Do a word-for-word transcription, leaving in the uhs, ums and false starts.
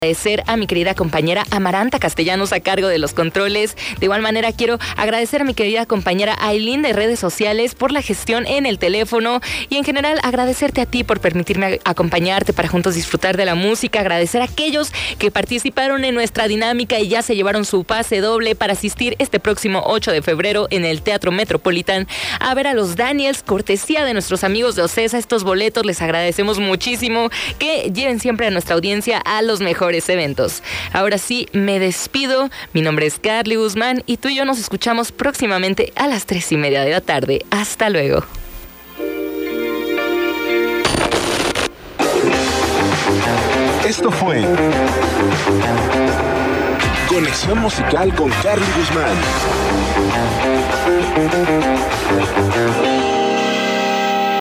Agradecer a mi querida compañera Amaranta Castellanos a cargo de los controles. De igual manera quiero agradecer a mi querida compañera Aileen de redes sociales por la gestión en el teléfono y en general agradecerte a ti por permitirme acompañarte para juntos disfrutar de la música. Agradecer a aquellos que participaron en nuestra dinámica y ya se llevaron su pase doble para asistir este próximo ocho de febrero en el Teatro Metropolitan a ver a los Daniels, cortesía de nuestros amigos de Ocesa. Estos boletos les agradecemos muchísimo que lleven siempre a nuestra audiencia a los mejores eventos. Ahora sí, me despido. Mi nombre es Carly Guzmán y tú y yo nos escuchamos próximamente a las tres y media de la tarde. Hasta luego. Esto fue Conexión Musical con Carly Guzmán.